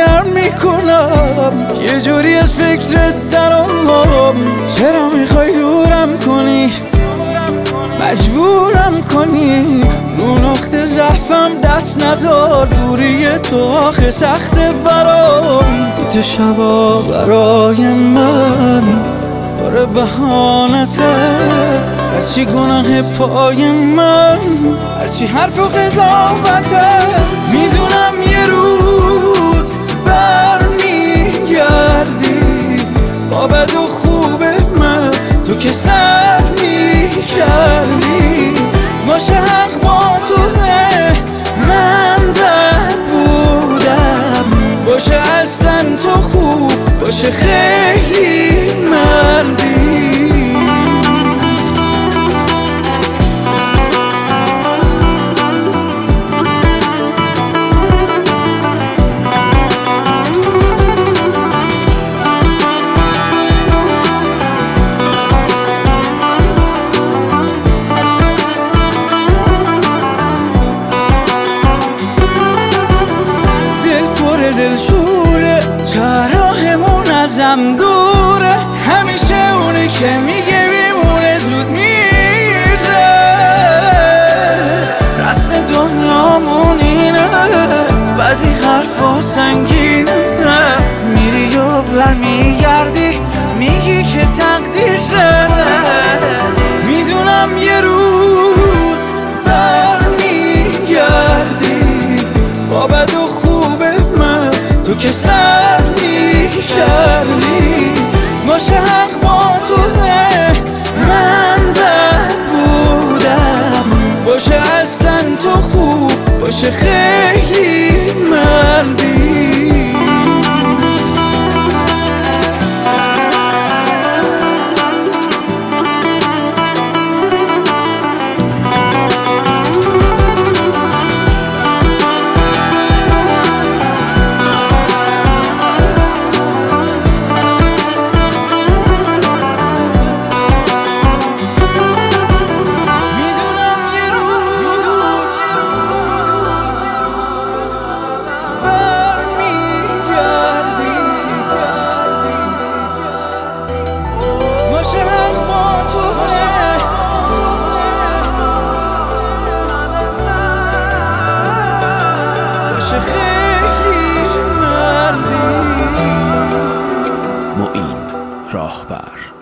نرم میکنم، یه جوری از فکرت درام. چرا میخوای دورم کنی، مجبورم کنی؟ رو نقطه ضعفم دست نزار، دوری تو آخه سخته برام. بی تو شبا برای من باره بهانته، هرچی گناه پای من، هرچی حرف و قضاوته. میدونم یه روز برمیگردی با بد و خوب من، تو که سر میکردی. باشه حق با توه، من بد بودم، باشه اصلا تو خوب، باشه خیلی مردی. دل شوره، راهمون ازم دوره، همیشه اونی که میگه میمونه زود میره. رسم دنیامون اینه، بعضی حرفا سنگینه، میری و برمیگردی میگی که تقدیره. میدونم یه روز برمیگردی با بد و تو که سر میکردی. باشه حق با توه، من بد بودم، باشه اصلا تو خوب، باشه خیلی مردی. معین راهبر.